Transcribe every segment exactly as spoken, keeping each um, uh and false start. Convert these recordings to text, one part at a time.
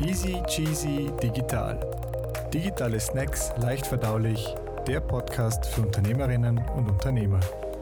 Easy Cheesy Digital. Digitale Snacks leicht verdaulich. Der Podcast für Unternehmerinnen und Unternehmer.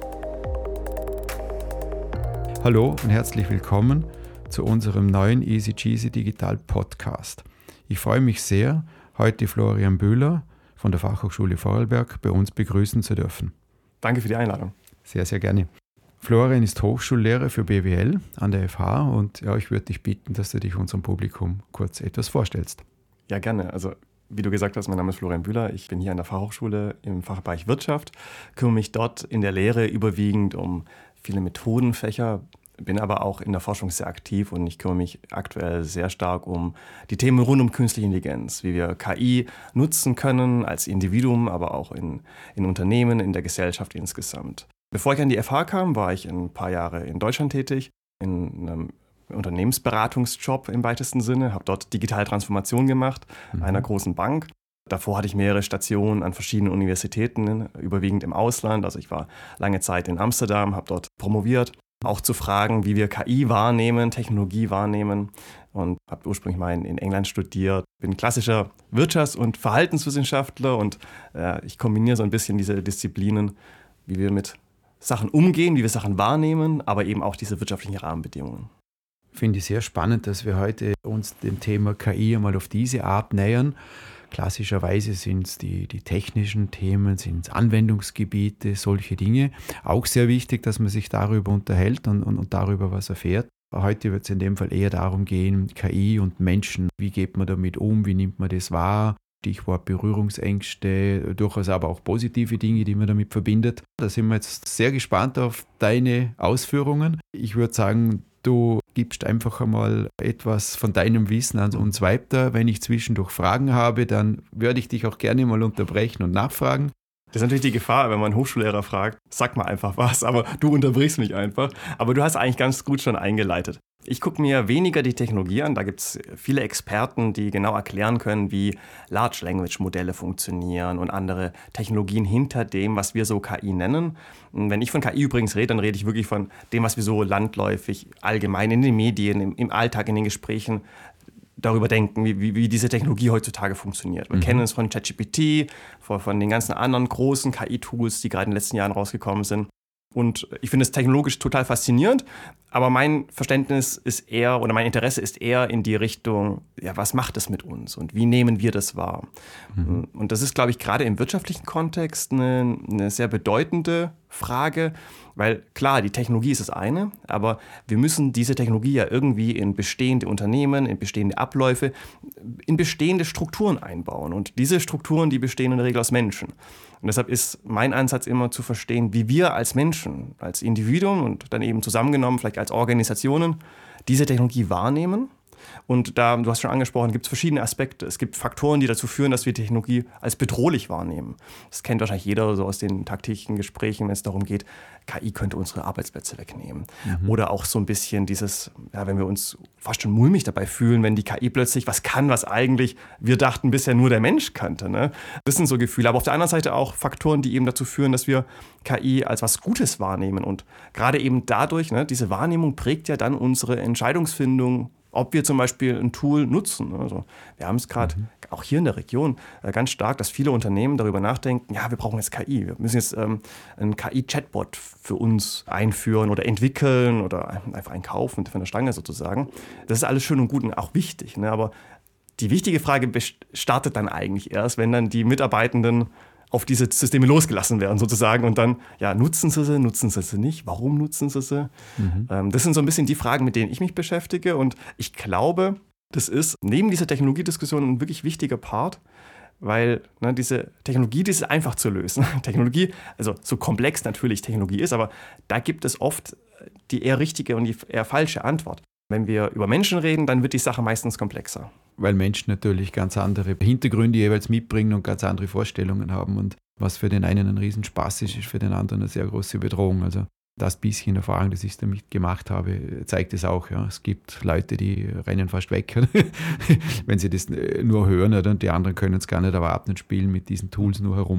Hallo und herzlich willkommen zu unserem neuen Easy Cheesy Digital Podcast. Ich freue mich sehr, heute Florian Bühler von der Fachhochschule Vorarlberg bei uns begrüßen zu dürfen. Danke für die Einladung. Sehr, sehr gerne. Florian ist Hochschullehrer für B W L an der F H und ja, ich würde dich bitten, dass du dich unserem Publikum kurz etwas vorstellst. Ja, gerne. Also wie du gesagt hast, mein Name ist Florian Bühler. Ich bin hier an der Fachhochschule im Fachbereich Wirtschaft, kümmere mich dort in der Lehre überwiegend um viele Methodenfächer, bin aber auch in der Forschung sehr aktiv und ich kümmere mich aktuell sehr stark um die Themen rund um künstliche Intelligenz, wie wir K I nutzen können als Individuum, aber auch in, in Unternehmen, in der Gesellschaft insgesamt. Bevor ich an die F H kam, war ich ein paar Jahre in Deutschland tätig, in einem Unternehmensberatungsjob im weitesten Sinne, habe dort digitale Transformation gemacht, mhm. einer großen Bank. Davor hatte ich mehrere Stationen an verschiedenen Universitäten, überwiegend im Ausland. Also ich war lange Zeit in Amsterdam, habe dort promoviert, auch zu Fragen, wie wir K I wahrnehmen, Technologie wahrnehmen und habe ursprünglich mal in, in England studiert. Bin klassischer Wirtschafts- und Verhaltenswissenschaftler und äh, ich kombiniere so ein bisschen diese Disziplinen, wie wir mit Sachen umgehen, wie wir Sachen wahrnehmen, aber eben auch diese wirtschaftlichen Rahmenbedingungen. Finde ich sehr spannend, dass wir heute uns dem Thema K I einmal auf diese Art nähern. Klassischerweise sind es die, die technischen Themen, sind es Anwendungsgebiete, solche Dinge. Auch sehr wichtig, dass man sich darüber unterhält und, und, und darüber was erfährt. Heute wird es in dem Fall eher darum gehen, K I und Menschen, wie geht man damit um, wie nimmt man das wahr? Stichwort Berührungsängste, durchaus aber auch positive Dinge, die man damit verbindet. Da sind wir jetzt sehr gespannt auf deine Ausführungen. Ich würde sagen, du gibst einfach einmal etwas von deinem Wissen an uns weiter. Wenn ich zwischendurch Fragen habe, dann würde ich dich auch gerne mal unterbrechen und nachfragen. Das ist natürlich die Gefahr, wenn man einen Hochschullehrer fragt, sag mal einfach was, aber du unterbrichst mich einfach. Aber du hast eigentlich ganz gut schon eingeleitet. Ich gucke mir weniger die Technologie an, da gibt es viele Experten, die genau erklären können, wie Large Language Modelle funktionieren und andere Technologien hinter dem, was wir so K I nennen. Und wenn ich von K I übrigens rede, dann rede ich wirklich von dem, was wir so landläufig allgemein in den Medien, im, im Alltag, in den Gesprächen darüber denken, wie, wie, wie diese Technologie heutzutage funktioniert. Wir mhm. kennen es von ChatGPT, von, von den ganzen anderen großen K I-Tools, die gerade in den letzten Jahren rausgekommen sind. Und ich finde es technologisch total faszinierend, aber mein Verständnis ist eher, oder mein Interesse ist eher in die Richtung, ja, was macht es mit uns und wie nehmen wir das wahr? Mhm. Und das ist, glaube ich, gerade im wirtschaftlichen Kontext eine, eine sehr bedeutende Frage, weil klar, die Technologie ist das eine, aber wir müssen diese Technologie ja irgendwie in bestehende Unternehmen, in bestehende Abläufe, in bestehende Strukturen einbauen. Und diese Strukturen, die bestehen in der Regel aus Menschen. Und deshalb ist mein Ansatz immer zu verstehen, wie wir als Menschen, als Individuen und dann eben zusammengenommen, vielleicht als Organisationen, diese Technologie wahrnehmen. Und da, du hast schon angesprochen, gibt es verschiedene Aspekte. Es gibt Faktoren, die dazu führen, dass wir die Technologie als bedrohlich wahrnehmen. Das kennt wahrscheinlich jeder so aus den tagtäglichen Gesprächen, wenn es darum geht, K I könnte unsere Arbeitsplätze wegnehmen. Mhm. Oder auch so ein bisschen dieses, ja, wenn wir uns fast schon mulmig dabei fühlen, wenn die K I plötzlich was kann, was eigentlich wir dachten bisher nur der Mensch könnte. Ne? Das sind so Gefühle. Aber auf der anderen Seite auch Faktoren, die eben dazu führen, dass wir K I als was Gutes wahrnehmen. Und gerade eben dadurch, ne, diese Wahrnehmung prägt ja dann unsere Entscheidungsfindung, ob wir zum Beispiel ein Tool nutzen. Also wir haben es gerade mhm. auch hier in der Region äh, ganz stark, dass viele Unternehmen darüber nachdenken, ja, wir brauchen jetzt K I. Wir müssen jetzt ähm, einen K I-Chatbot für uns einführen oder entwickeln oder einfach einkaufen von der Stange sozusagen. Das ist alles schön und gut und auch wichtig. Ne? Aber die wichtige Frage startet dann eigentlich erst, wenn dann die Mitarbeitenden auf diese Systeme losgelassen werden sozusagen und dann, ja, nutzen sie sie, nutzen sie sie nicht, warum nutzen sie sie? Mhm. Ähm, das sind so ein bisschen die Fragen, mit denen ich mich beschäftige und ich glaube, das ist neben dieser Technologiediskussion ein wirklich wichtiger Part, weil ne, diese Technologie, die ist einfach zu lösen. Technologie, also so komplex natürlich Technologie ist, aber da gibt es oft die eher richtige und die eher falsche Antwort. Wenn wir über Menschen reden, dann wird die Sache meistens komplexer. Weil Menschen natürlich ganz andere Hintergründe jeweils mitbringen und ganz andere Vorstellungen haben. Und was für den einen ein Riesenspaß ist, ist für den anderen eine sehr große Bedrohung. Also das bisschen Erfahrung, das ich damit gemacht habe, zeigt es auch. Ja. Es gibt Leute, die rennen fast weg, wenn sie das nur hören, und die anderen können es gar nicht erwarten und spielen mit diesen Tools nur herum.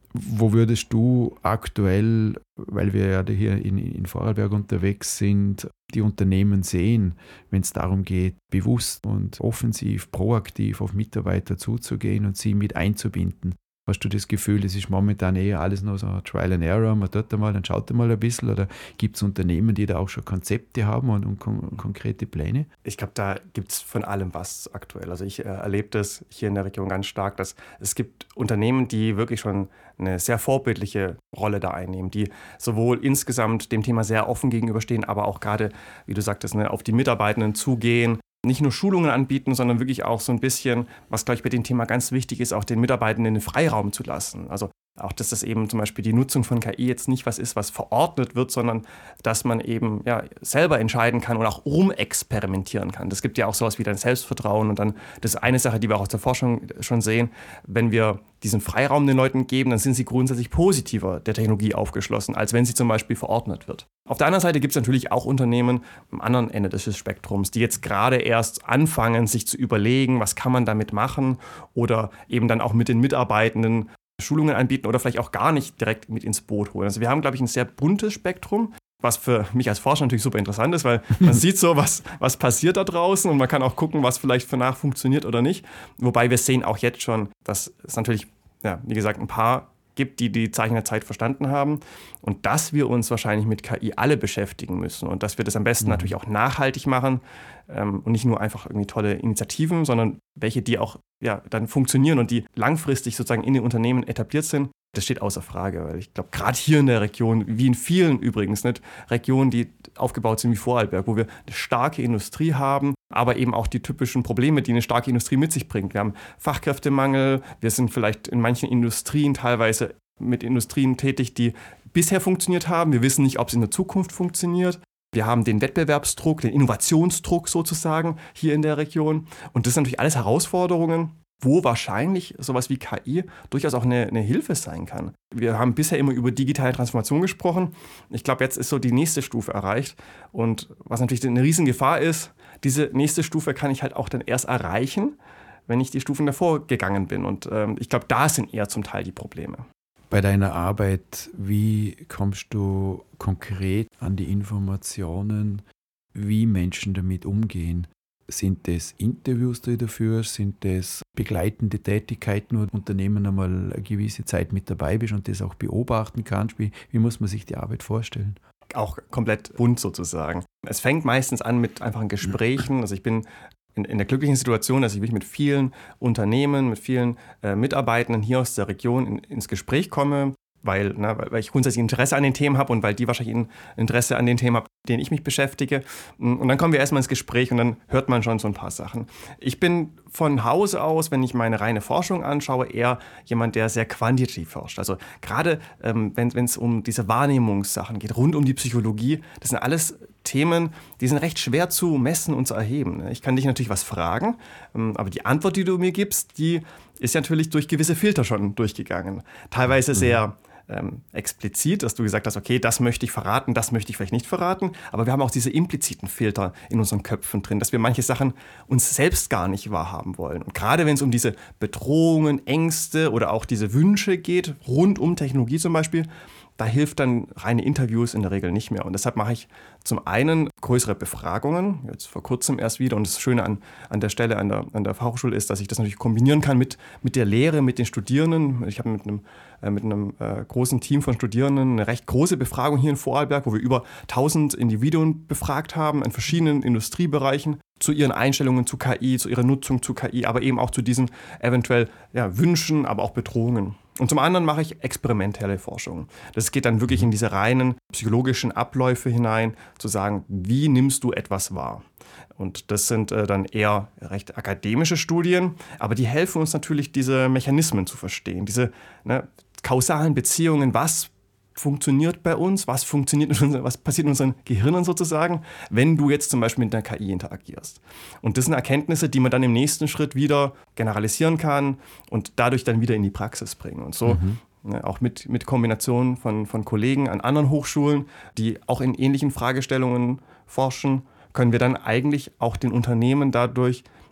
Wo würdest du aktuell, weil wir ja hier in, in Vorarlberg unterwegs sind, die Unternehmen sehen, wenn es darum geht, bewusst und offensiv, proaktiv auf Mitarbeiter zuzugehen und sie mit einzubinden? Hast du das Gefühl, es ist momentan eher alles nur so Trial and Error, man tut einmal, dann schaut mal ein bisschen, oder gibt es Unternehmen, die da auch schon Konzepte haben und, und kon- konkrete Pläne? Ich glaube, da gibt es von allem was aktuell. Also ich äh, erlebe das hier in der Region ganz stark, dass es gibt Unternehmen, die wirklich schon eine sehr vorbildliche Rolle da einnehmen, die sowohl insgesamt dem Thema sehr offen gegenüberstehen, aber auch gerade, wie du sagtest, ne, auf die Mitarbeitenden zugehen, nicht nur Schulungen anbieten, sondern wirklich auch so ein bisschen, was, glaube ich, bei dem Thema ganz wichtig ist, auch den Mitarbeitenden den Freiraum zu lassen. Also auch, dass das eben zum Beispiel die Nutzung von K I jetzt nicht was ist, was verordnet wird, sondern dass man eben ja, selber entscheiden kann und auch rumexperimentieren kann. Das gibt ja auch sowas wie dann Selbstvertrauen. Und dann, das ist eine Sache, die wir auch aus der Forschung schon sehen, wenn wir diesen Freiraum den Leuten geben, dann sind sie grundsätzlich positiver der Technologie aufgeschlossen, als wenn sie zum Beispiel verordnet wird. Auf der anderen Seite gibt es natürlich auch Unternehmen am anderen Ende des Spektrums, die jetzt gerade erst anfangen, sich zu überlegen, was kann man damit machen, oder eben dann auch mit den Mitarbeitenden Schulungen anbieten oder vielleicht auch gar nicht direkt mit ins Boot holen. Also wir haben, glaube ich, ein sehr buntes Spektrum, was für mich als Forscher natürlich super interessant ist, weil man sieht so, was, was passiert da draußen, und man kann auch gucken, was vielleicht für nach funktioniert oder nicht. Wobei wir sehen auch jetzt schon, dass es natürlich, ja, wie gesagt, ein paar gibt, die die Zeichen der Zeit verstanden haben, und dass wir uns wahrscheinlich mit K I alle beschäftigen müssen und dass wir das am besten mhm. natürlich auch nachhaltig machen ähm, und nicht nur einfach irgendwie tolle Initiativen, sondern welche, die auch ja, dann funktionieren und die langfristig sozusagen in den Unternehmen etabliert sind. Das steht außer Frage, weil ich glaube, gerade hier in der Region, wie in vielen übrigens, nicht Regionen, die aufgebaut sind wie Vorarlberg, wo wir eine starke Industrie haben, aber eben auch die typischen Probleme, die eine starke Industrie mit sich bringt. Wir haben Fachkräftemangel, wir sind vielleicht in manchen Industrien teilweise mit Industrien tätig, die bisher funktioniert haben. Wir wissen nicht, ob es in der Zukunft funktioniert. Wir haben den Wettbewerbsdruck, den Innovationsdruck sozusagen hier in der Region. Und das sind natürlich alles Herausforderungen, wo wahrscheinlich sowas wie K I durchaus auch eine, eine Hilfe sein kann. Wir haben bisher immer über digitale Transformation gesprochen. Ich glaube, jetzt ist so die nächste Stufe erreicht. Und was natürlich eine Riesengefahr ist, diese nächste Stufe kann ich halt auch dann erst erreichen, wenn ich die Stufen davor gegangen bin. Und ähm, ich glaube, da sind eher zum Teil die Probleme. Bei deiner Arbeit, wie kommst du konkret an die Informationen, wie Menschen damit umgehen? Sind das Interviews, die du führst? Sind das begleitende Tätigkeiten, wo Unternehmen einmal eine gewisse Zeit mit dabei bist und das auch beobachten kannst? Wie, wie muss man sich die Arbeit vorstellen? Auch komplett bunt sozusagen. Es fängt meistens an mit einfachen Gesprächen. Also ich bin in, in der glücklichen Situation, dass ich wirklich mit vielen Unternehmen, mit vielen äh, Mitarbeitenden hier aus der Region in, ins Gespräch komme, weil, na, weil ich grundsätzlich Interesse an den Themen habe und weil die wahrscheinlich ein Interesse an den Themen haben, mit denen ich mich beschäftige. Und dann kommen wir erstmal ins Gespräch und dann hört man schon so ein paar Sachen. Ich bin von Hause aus, wenn ich meine reine Forschung anschaue, eher jemand, der sehr quantitativ forscht. Also gerade ähm, wenn es um diese Wahrnehmungssachen geht, rund um die Psychologie, das sind alles Themen, die sind recht schwer zu messen und zu erheben. Ich kann dich natürlich was fragen, aber die Antwort, die du mir gibst, die ist natürlich durch gewisse Filter schon durchgegangen. Teilweise sehr ähm, explizit, dass du gesagt hast, okay, das möchte ich verraten, das möchte ich vielleicht nicht verraten. Aber wir haben auch diese impliziten Filter in unseren Köpfen drin, dass wir manche Sachen uns selbst gar nicht wahrhaben wollen. Und gerade wenn es um diese Bedrohungen, Ängste oder auch diese Wünsche geht, rund um Technologie zum Beispiel, da hilft dann reine Interviews in der Regel nicht mehr. Und deshalb mache ich zum einen größere Befragungen, jetzt vor kurzem erst wieder. Und das Schöne an, an der Stelle an der, an der Fachhochschule ist, dass ich das natürlich kombinieren kann mit, mit der Lehre, mit den Studierenden. Ich habe mit einem, äh, mit einem äh, großen Team von Studierenden eine recht große Befragung hier in Vorarlberg, wo wir über tausend Individuen befragt haben in verschiedenen Industriebereichen zu ihren Einstellungen zu K I, zu ihrer Nutzung zu K I, aber eben auch zu diesen eventuell ja, Wünschen, aber auch Bedrohungen. Und zum anderen mache ich experimentelle Forschung. Das geht dann wirklich in diese reinen psychologischen Abläufe hinein, zu sagen, wie nimmst du etwas wahr? Und das sind äh, dann eher recht akademische Studien, aber die helfen uns natürlich, diese Mechanismen zu verstehen, diese ne, kausalen Beziehungen, was funktioniert bei uns, was funktioniert in unseren, was passiert in unseren Gehirnen sozusagen, wenn du jetzt zum Beispiel mit einer K I interagierst. Und das sind Erkenntnisse, die man dann im nächsten Schritt wieder generalisieren kann und dadurch dann wieder in die Praxis bringen. Und so mhm. ne, auch mit, mit Kombinationen von, von Kollegen an anderen Hochschulen, die auch in ähnlichen Fragestellungen forschen, können wir dann eigentlich auch den Unternehmen dadurch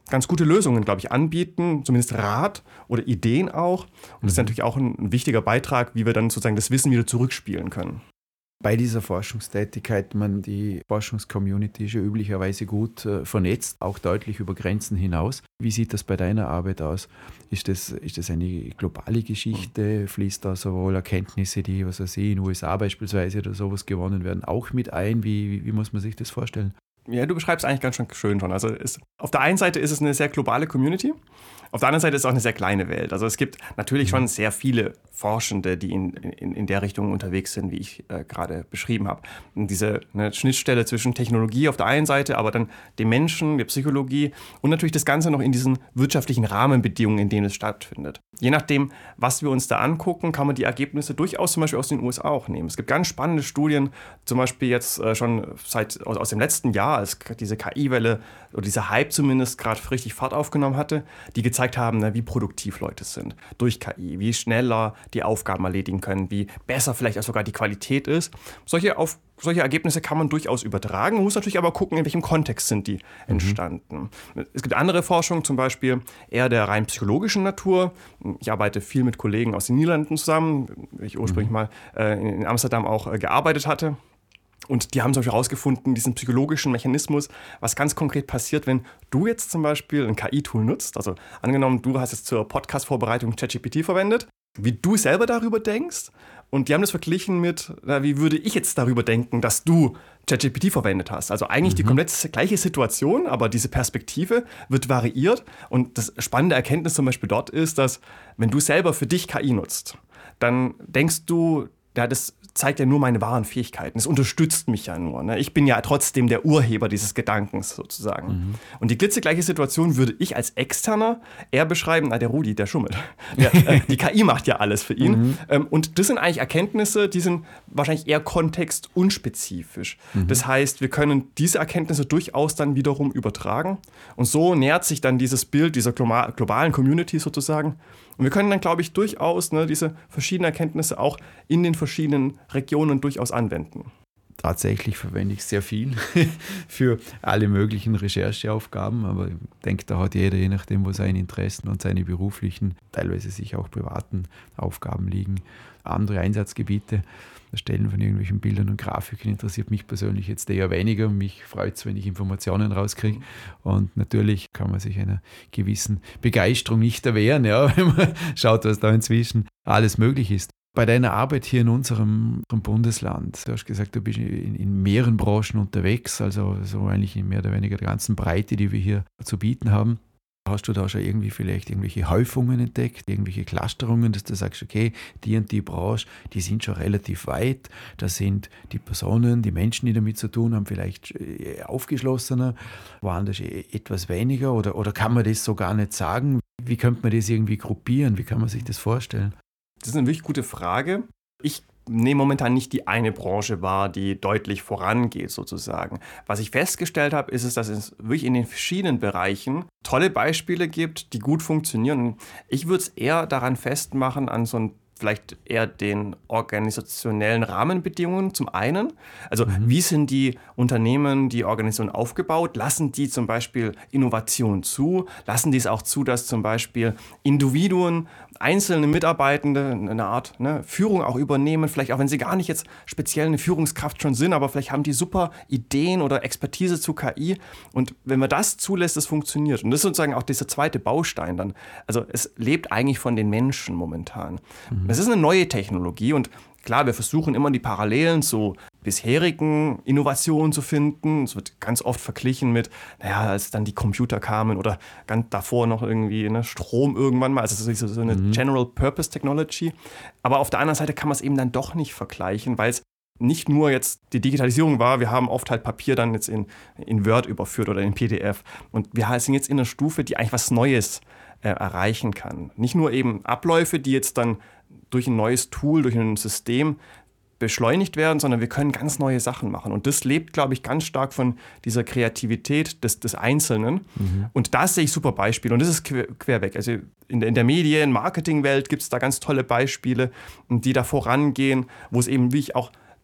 ganz gute Lösungen, glaube ich, anbieten, zumindest Rat oder Ideen auch. Und das ist natürlich auch ein, ein wichtiger Beitrag, wie wir dann sozusagen das Wissen wieder zurückspielen können. Bei dieser Forschungstätigkeit, man die Forschungscommunity ist ja üblicherweise gut äh, vernetzt, auch deutlich über Grenzen hinaus. Wie sieht das bei deiner Arbeit aus? Ist das, ist das eine globale Geschichte? Fließt da sowohl Erkenntnisse, die, was weiß ich, in den U S A beispielsweise oder sowas gewonnen werden, auch mit ein? Wie, wie, wie muss man sich das vorstellen? Ja, du beschreibst eigentlich ganz schön schon. Also ist, auf der einen Seite ist es eine sehr globale Community, auf der anderen Seite ist es auch eine sehr kleine Welt. Also es gibt natürlich schon sehr viele Forschende, die in, in, in der Richtung unterwegs sind, wie ich äh, gerade beschrieben habe. Und diese eine Schnittstelle zwischen Technologie auf der einen Seite, aber dann dem Menschen, der Psychologie und natürlich das Ganze noch in diesen wirtschaftlichen Rahmenbedingungen, in denen es stattfindet. Je nachdem, was wir uns da angucken, kann man die Ergebnisse durchaus zum Beispiel aus den U S A auch nehmen. Es gibt ganz spannende Studien, zum Beispiel jetzt äh, schon seit aus, aus dem letzten Jahr, als diese K I-Welle oder dieser Hype zumindest gerade richtig Fahrt aufgenommen hatte, die gezeigt haben, na, wie produktiv Leute sind durch K I, wie schneller die Aufgaben erledigen können, wie besser vielleicht auch sogar die Qualität ist. Solche, auf, solche Ergebnisse kann man durchaus übertragen. Man muss natürlich aber gucken, in welchem Kontext sind die entstanden. Mhm. Es gibt andere Forschung, zum Beispiel eher der rein psychologischen Natur. Ich arbeite viel mit Kollegen aus den Niederlanden zusammen, wie ich ursprünglich mhm. mal äh, in Amsterdam auch äh, gearbeitet hatte. Und die haben zum Beispiel herausgefunden, diesen psychologischen Mechanismus, was ganz konkret passiert, wenn du jetzt zum Beispiel ein K I-Tool nutzt. Also angenommen, du hast jetzt zur Podcast-Vorbereitung ChatGPT verwendet, wie du selber darüber denkst. Und die haben das verglichen mit, na, wie würde ich jetzt darüber denken, dass du ChatGPT verwendet hast. Also eigentlich mhm. die komplett gleiche Situation, aber diese Perspektive wird variiert. Und das spannende Erkenntnis zum Beispiel dort ist, dass wenn du selber für dich K I nutzt, dann denkst du, ja, das zeigt ja nur meine wahren Fähigkeiten. Es unterstützt mich ja nur. Ne? Ich bin ja trotzdem der Urheber dieses Gedankens sozusagen. Mhm. Und die glitzegleiche Situation würde ich als Externer eher beschreiben, na, der Rudi, der schummelt. Der, äh, die K I macht ja alles für ihn. Mhm. Ähm, und das sind eigentlich Erkenntnisse, die sind wahrscheinlich eher kontextunspezifisch. Mhm. Das heißt, wir können diese Erkenntnisse durchaus dann wiederum übertragen. Und so nähert sich dann dieses Bild dieser globalen Community sozusagen. Und wir können dann, glaube ich, durchaus ne, diese verschiedenen Erkenntnisse auch in den verschiedenen Regionen durchaus anwenden. Tatsächlich verwende ich sehr viel für alle möglichen Rechercheaufgaben, aber ich denke, da hat jeder, je nachdem, wo seine Interessen und seine beruflichen, teilweise sich auch privaten Aufgaben liegen, andere Einsatzgebiete. Das Stellen von irgendwelchen Bildern und Grafiken interessiert mich persönlich jetzt eher weniger. Mich freut es, wenn ich Informationen rauskriege. Und natürlich kann man sich einer gewissen Begeisterung nicht erwehren, ja, wenn man schaut, was da inzwischen alles möglich ist. Bei deiner Arbeit hier in unserem Bundesland, du hast gesagt, du bist in, in mehreren Branchen unterwegs, also so eigentlich in mehr oder weniger der ganzen Breite, die wir hier zu bieten haben. Hast du da schon irgendwie vielleicht irgendwelche Häufungen entdeckt, irgendwelche Clusterungen, dass du sagst, okay, die und die Branche, die sind schon relativ weit, da sind die Personen, die Menschen, die damit zu tun haben, vielleicht aufgeschlossener, woanders etwas weniger oder, oder kann man das so gar nicht sagen? Wie könnte man das irgendwie gruppieren? Wie kann man sich das vorstellen? Das ist eine wirklich gute Frage. Ich nehme momentan nicht die eine Branche wahr, die deutlich vorangeht sozusagen. Was ich festgestellt habe, ist es, dass es wirklich in den verschiedenen Bereichen tolle Beispiele gibt, die gut funktionieren. Ich würde es eher daran festmachen, an so ein vielleicht eher den organisationellen Rahmenbedingungen zum einen. Also mhm. wie sind die Unternehmen, die Organisationen aufgebaut? Lassen die zum Beispiel Innovation zu? Lassen die es auch zu, dass zum Beispiel Individuen, einzelne Mitarbeitende eine Art ne, Führung auch übernehmen? Vielleicht auch, wenn sie gar nicht jetzt speziell eine Führungskraft schon sind, aber vielleicht haben die super Ideen oder Expertise zu K I. Und wenn man das zulässt, das funktioniert. Und das ist sozusagen auch dieser zweite Baustein dann. Also es lebt eigentlich von den Menschen momentan. Mhm. Das ist eine neue Technologie und klar, wir versuchen immer die Parallelen zu bisherigen Innovationen zu finden. Es wird ganz oft verglichen mit, naja, als dann die Computer kamen oder ganz davor noch irgendwie ne, Strom irgendwann mal. Also es ist so eine mhm. General Purpose Technology. Aber auf der anderen Seite kann man es eben dann doch nicht vergleichen, weil es nicht nur jetzt die Digitalisierung war, wir haben oft halt Papier dann jetzt in, in Word überführt oder in P D F. Und wir sind jetzt in einer Stufe, die eigentlich was Neues äh, erreichen kann. Nicht nur eben Abläufe, die jetzt dann durch ein neues Tool, durch ein System beschleunigt werden, sondern wir können ganz neue Sachen machen. Und das lebt, glaube ich, ganz stark von dieser Kreativität des, des Einzelnen. Mhm. Und da sehe ich super Beispiele. Und das ist quer, querweg. Also in der, in der Medien-, Marketingwelt gibt es da ganz tolle Beispiele, die da vorangehen, wo es eben wirklich auch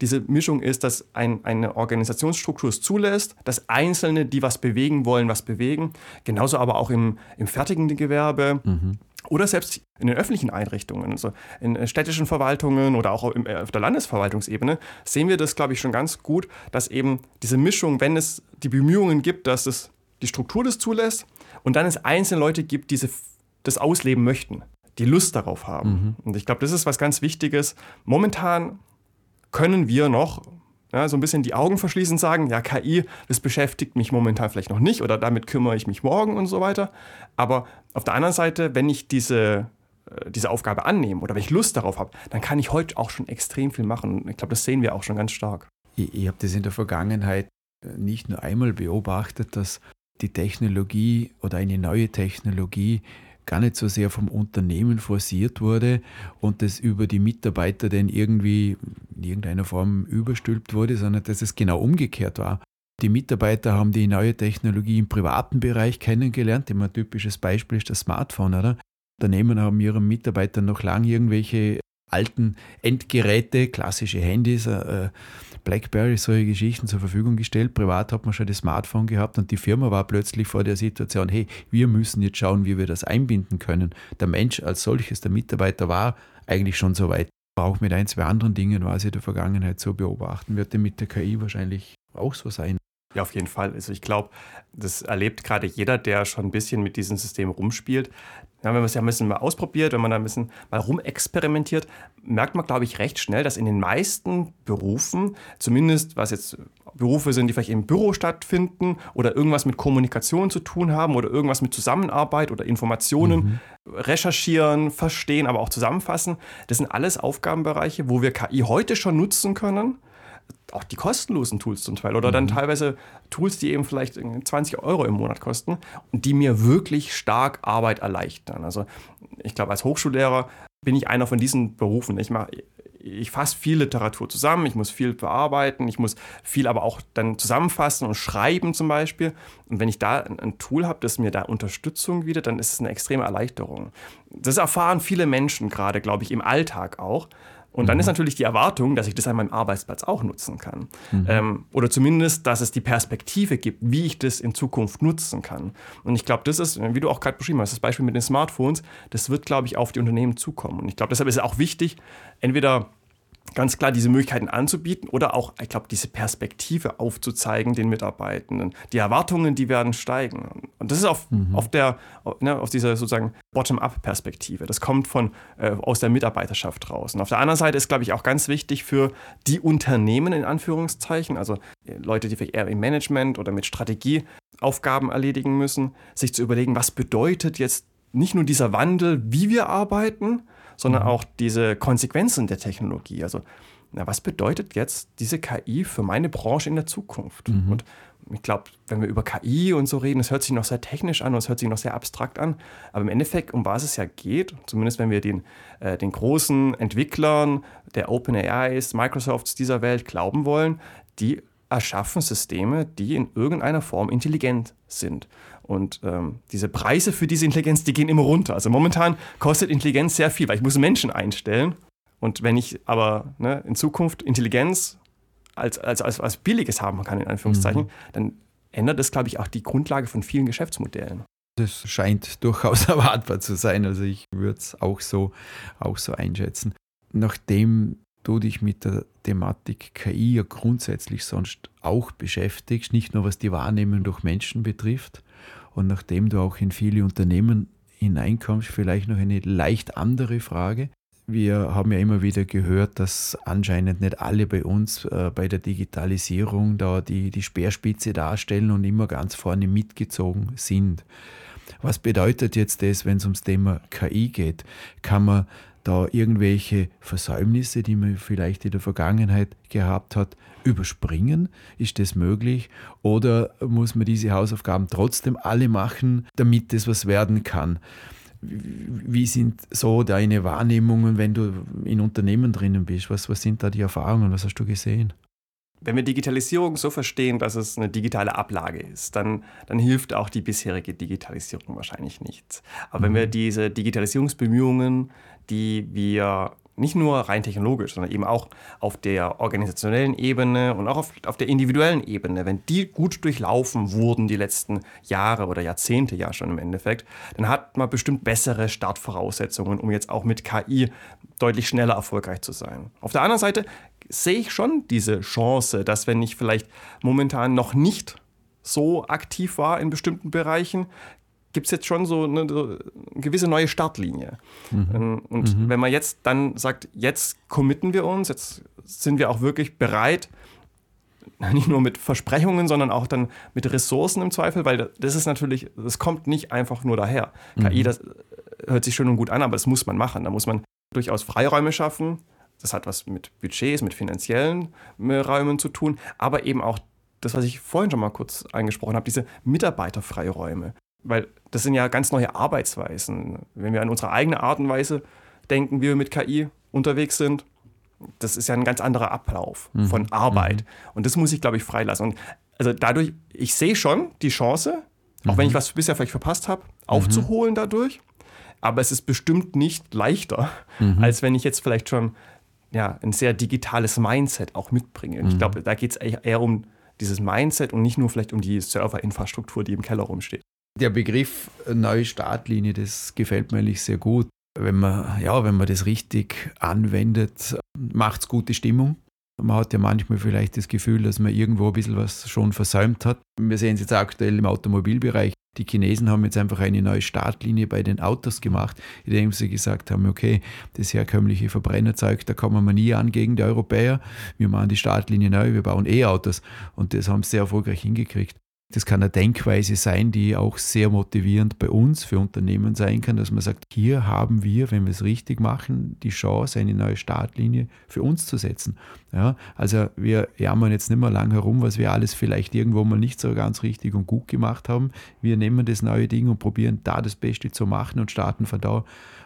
diese Mischung ist, dass ein, eine Organisationsstruktur es zulässt, dass Einzelne, die was bewegen wollen, was bewegen. Genauso aber auch im, im fertigenden Gewerbe. Mhm. Oder selbst in den öffentlichen Einrichtungen, also in städtischen Verwaltungen oder auch auf der Landesverwaltungsebene, sehen wir das, glaube ich, schon ganz gut, dass eben diese Mischung, wenn es die Bemühungen gibt, dass es die Struktur das zulässt und dann es einzelne Leute gibt, die das ausleben möchten, die Lust darauf haben. Mhm. Und ich glaube, das ist was ganz Wichtiges. Momentan können wir noch ja, so ein bisschen die Augen verschließen und sagen, ja, K I, das beschäftigt mich momentan vielleicht noch nicht oder damit kümmere ich mich morgen und so weiter. Aber auf der anderen Seite, wenn ich diese, diese Aufgabe annehme oder wenn ich Lust darauf habe, dann kann ich heute auch schon extrem viel machen. Ich glaube, das sehen wir auch schon ganz stark. Ich, ich habe das in der Vergangenheit nicht nur einmal beobachtet, dass die Technologie oder eine neue Technologie gar nicht so sehr vom Unternehmen forciert wurde und das über die Mitarbeiter dann irgendwie in irgendeiner Form überstülpt wurde, sondern dass es genau umgekehrt war. Die Mitarbeiter haben die neue Technologie im privaten Bereich kennengelernt. Immer ein typisches Beispiel ist das Smartphone, oder? Unternehmen haben ihren Mitarbeitern noch lange irgendwelche alten Endgeräte, klassische Handys, äh, Blackberry, solche Geschichten zur Verfügung gestellt. Privat hat man schon das Smartphone gehabt und die Firma war plötzlich vor der Situation, hey, wir müssen jetzt schauen, wie wir das einbinden können. Der Mensch als solches, der Mitarbeiter war eigentlich schon so weit. Auch mit ein, zwei anderen Dingen war es in der Vergangenheit so beobachten. Wird mit der K I wahrscheinlich auch so sein. Ja, auf jeden Fall. Also ich glaube, das erlebt gerade jeder, der schon ein bisschen mit diesem System rumspielt. Ja, wenn man es ja ein bisschen mal ausprobiert, wenn man da ein bisschen mal rumexperimentiert, merkt man, glaube ich, recht schnell, dass in den meisten Berufen, zumindest was jetzt Berufe sind, die vielleicht im Büro stattfinden oder irgendwas mit Kommunikation zu tun haben oder irgendwas mit Zusammenarbeit oder Informationen mhm. recherchieren, verstehen, aber auch zusammenfassen, das sind alles Aufgabenbereiche, wo wir K I heute schon nutzen können. Auch die kostenlosen Tools zum Teil oder mhm. dann teilweise Tools, die eben vielleicht zwanzig Euro im Monat kosten und die mir wirklich stark Arbeit erleichtern. Also ich glaube, als Hochschullehrer bin ich einer von diesen Berufen. Ich mache, ich fasse viel Literatur zusammen, ich muss viel bearbeiten, ich muss viel aber auch dann zusammenfassen und schreiben zum Beispiel. Und wenn ich da ein Tool habe, das mir da Unterstützung bietet, dann ist es eine extreme Erleichterung. Das erfahren viele Menschen gerade, glaube ich, im Alltag auch. Und dann mhm. ist natürlich die Erwartung, dass ich das an meinem Arbeitsplatz auch nutzen kann. Mhm. Ähm, oder zumindest, dass es die Perspektive gibt, wie ich das in Zukunft nutzen kann. Und ich glaube, das ist, wie du auch gerade beschrieben hast, das Beispiel mit den Smartphones, das wird, glaube ich, auf die Unternehmen zukommen. Und ich glaube, deshalb ist es auch wichtig, entweder ganz klar diese Möglichkeiten anzubieten oder auch, ich glaube, diese Perspektive aufzuzeigen den Mitarbeitenden. Die Erwartungen, die werden steigen. Und das ist auf, mhm. auf, der, ne, auf dieser sozusagen Bottom-up-Perspektive. Das kommt von, äh, aus der Mitarbeiterschaft raus. Und auf der anderen Seite ist, glaube ich, auch ganz wichtig für die Unternehmen, in Anführungszeichen, also Leute, die vielleicht eher im Management oder mit Strategieaufgaben erledigen müssen, sich zu überlegen, was bedeutet jetzt nicht nur dieser Wandel, wie wir arbeiten, sondern auch diese Konsequenzen der Technologie. Also, na, was bedeutet jetzt diese K I für meine Branche in der Zukunft? Mhm. Und ich glaube, wenn wir über K I und so reden, das hört sich noch sehr technisch an und es hört sich noch sehr abstrakt an. Aber im Endeffekt, um was es ja geht, zumindest wenn wir den, äh, den großen Entwicklern der OpenAIs, Microsofts dieser Welt glauben wollen, die erschaffen Systeme, die in irgendeiner Form intelligent sind. Und ähm, diese Preise für diese Intelligenz, die gehen immer runter. Also momentan kostet Intelligenz sehr viel, weil ich muss Menschen einstellen. Und wenn ich aber ne, in Zukunft Intelligenz als, als, als, als Billiges haben kann, in Anführungszeichen, mhm. dann ändert das, glaube ich, auch die Grundlage von vielen Geschäftsmodellen. Das scheint durchaus erwartbar zu sein. Also ich würde es auch so, auch so einschätzen. Nachdem du dich mit der Thematik K I ja grundsätzlich sonst auch beschäftigst, nicht nur was die Wahrnehmung durch Menschen betrifft, und nachdem du auch in viele Unternehmen hineinkommst, vielleicht noch eine leicht andere Frage. Wir haben ja immer wieder gehört, dass anscheinend nicht alle bei uns äh, bei der Digitalisierung da die, die Speerspitze darstellen und immer ganz vorne mitgezogen sind. Was bedeutet jetzt das, wenn es ums Thema K I geht? Kann man da irgendwelche Versäumnisse, die man vielleicht in der Vergangenheit gehabt hat, überspringen? Ist das möglich? Oder muss man diese Hausaufgaben trotzdem alle machen, damit es was werden kann? Wie sind so deine Wahrnehmungen, wenn du in Unternehmen drinnen bist? Was, was sind da die Erfahrungen? Was hast du gesehen? Wenn wir Digitalisierung so verstehen, dass es eine digitale Ablage ist, dann, dann hilft auch die bisherige Digitalisierung wahrscheinlich nichts. Aber mhm. wenn wir diese Digitalisierungsbemühungen, die wir nicht nur rein technologisch, sondern eben auch auf der organisationellen Ebene und auch auf, auf der individuellen Ebene, wenn die gut durchlaufen wurden die letzten Jahre oder Jahrzehnte ja schon im Endeffekt, dann hat man bestimmt bessere Startvoraussetzungen, um jetzt auch mit K I deutlich schneller erfolgreich zu sein. Auf der anderen Seite sehe ich schon diese Chance, dass wenn ich vielleicht momentan noch nicht so aktiv war in bestimmten Bereichen, gibt es jetzt schon so eine, so eine gewisse neue Startlinie. Mhm. Und mhm. wenn man jetzt dann sagt, jetzt committen wir uns, jetzt sind wir auch wirklich bereit, nicht nur mit Versprechungen, sondern auch dann mit Ressourcen im Zweifel, weil das ist natürlich, das kommt nicht einfach nur daher. Mhm. K I, das hört sich schön und gut an, aber das muss man machen. Da muss man durchaus Freiräume schaffen. Das hat was mit Budgets, mit finanziellen Räumen zu tun, aber eben auch das, was ich vorhin schon mal kurz angesprochen habe, diese Mitarbeiterfreiräume. Weil das sind ja ganz neue Arbeitsweisen. Wenn wir an unsere eigene Art und Weise denken, wie wir mit K I unterwegs sind, das ist ja ein ganz anderer Ablauf mhm. von Arbeit. Mhm. Und das muss ich, glaube ich, freilassen. Und also dadurch, ich sehe schon die Chance, auch mhm. wenn ich was bisher vielleicht verpasst habe, aufzuholen dadurch. Aber es ist bestimmt nicht leichter, mhm. als wenn ich jetzt vielleicht schon ja, ein sehr digitales Mindset auch mitbringe. Und mhm. ich glaube, da geht es eher um dieses Mindset und nicht nur vielleicht um die Serverinfrastruktur, die im Keller rumsteht. Der Begriff neue Startlinie, das gefällt mir eigentlich sehr gut. Wenn man, ja, wenn man das richtig anwendet, macht es gute Stimmung. Man hat ja manchmal vielleicht das Gefühl, dass man irgendwo ein bisschen was schon versäumt hat. Wir sehen es jetzt aktuell im Automobilbereich. Die Chinesen haben jetzt einfach eine neue Startlinie bei den Autos gemacht, indem sie gesagt haben, okay, das herkömmliche Verbrennerzeug, da kommen wir nie an gegen die Europäer. Wir machen die Startlinie neu, wir bauen E-Autos. Und das haben sie sehr erfolgreich hingekriegt. Das kann eine Denkweise sein, die auch sehr motivierend bei uns für Unternehmen sein kann, dass man sagt, hier haben wir, wenn wir es richtig machen, die Chance, eine neue Startlinie für uns zu setzen. Ja, also wir jammern jetzt nicht mehr lang herum, was wir alles vielleicht irgendwo mal nicht so ganz richtig und gut gemacht haben. Wir nehmen das neue Ding und probieren da das Beste zu machen und starten von da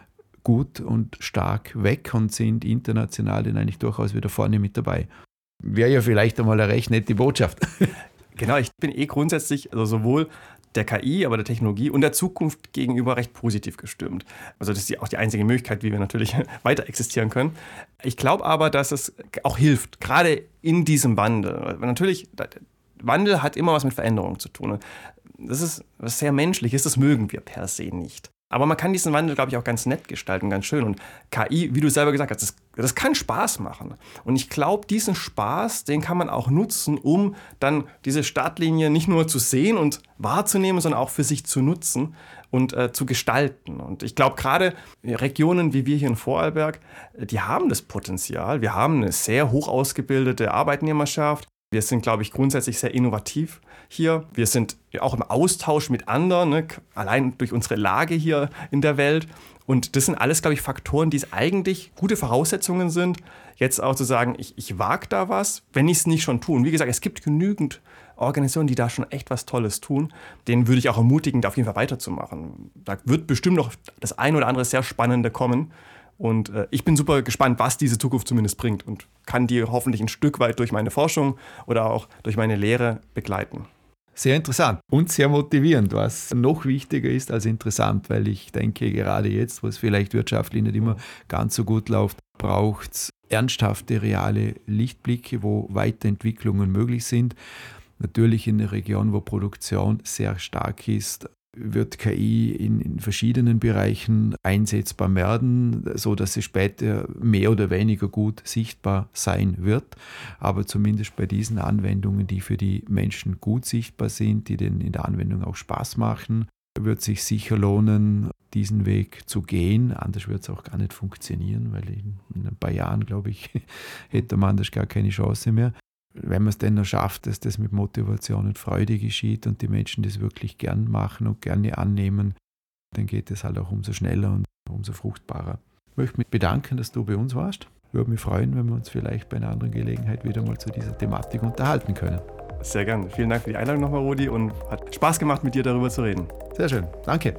gut und stark weg und sind international dann eigentlich durchaus wieder vorne mit dabei. Wäre ja vielleicht einmal eine recht nette Botschaft. Genau, ich bin eh grundsätzlich, also sowohl der K I, aber der Technologie und der Zukunft gegenüber recht positiv gestimmt. Also das ist die, auch die einzige Möglichkeit, wie wir natürlich weiter existieren können. Ich glaube aber, dass es auch hilft, gerade in diesem Wandel. Natürlich, Wandel hat immer was mit Veränderung zu tun. Das ist was sehr Menschliches, das mögen wir per se nicht. Aber man kann diesen Wandel, glaube ich, auch ganz nett gestalten, ganz schön. Und K I, wie du selber gesagt hast, das, das kann Spaß machen. Und ich glaube, diesen Spaß, den kann man auch nutzen, um dann diese Startlinie nicht nur zu sehen und wahrzunehmen, sondern auch für sich zu nutzen und äh, zu gestalten. Und ich glaube, gerade Regionen wie wir hier in Vorarlberg, die haben das Potenzial. Wir haben eine sehr hoch ausgebildete Arbeitnehmerschaft. Wir sind, glaube ich, grundsätzlich sehr innovativ hier. Wir sind auch im Austausch mit anderen, ne? Allein durch unsere Lage hier in der Welt. Und das sind alles, glaube ich, Faktoren, die es eigentlich gute Voraussetzungen sind, jetzt auch zu sagen, ich, ich wage da was, wenn ich es nicht schon tue. Und wie gesagt, es gibt genügend Organisationen, die da schon echt was Tolles tun. Denen würde ich auch ermutigen, da auf jeden Fall weiterzumachen. Da wird bestimmt noch das ein oder andere sehr Spannende kommen. Und äh, ich bin super gespannt, was diese Zukunft zumindest bringt und kann die hoffentlich ein Stück weit durch meine Forschung oder auch durch meine Lehre begleiten. Sehr interessant und sehr motivierend, was noch wichtiger ist als interessant, weil ich denke, gerade jetzt, wo es vielleicht wirtschaftlich nicht immer ganz so gut läuft, braucht es ernsthafte, reale Lichtblicke, wo Weiterentwicklungen möglich sind. Natürlich in einer Region, wo Produktion sehr stark ist, wird K I in, in verschiedenen Bereichen einsetzbar werden, sodass sie später mehr oder weniger gut sichtbar sein wird. Aber zumindest bei diesen Anwendungen, die für die Menschen gut sichtbar sind, die denen in der Anwendung auch Spaß machen, wird sich sicher lohnen, diesen Weg zu gehen. Anders wird es auch gar nicht funktionieren, weil in, in ein paar Jahren, glaube ich, hätte man anders gar keine Chance mehr. Wenn man es denn noch schafft, dass das mit Motivation und Freude geschieht und die Menschen das wirklich gern machen und gerne annehmen, dann geht es halt auch umso schneller und umso fruchtbarer. Ich möchte mich bedanken, dass du bei uns warst. Ich würde mich freuen, wenn wir uns vielleicht bei einer anderen Gelegenheit wieder mal zu dieser Thematik unterhalten können. Sehr gerne. Vielen Dank für die Einladung nochmal, Rudi, und hat Spaß gemacht, mit dir darüber zu reden. Sehr schön. Danke.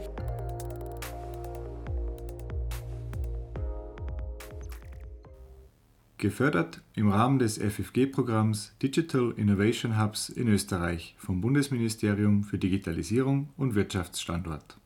Gefördert im Rahmen des F F G-Programms Digital Innovation Hubs in Österreich vom Bundesministerium für Digitalisierung und Wirtschaftsstandort.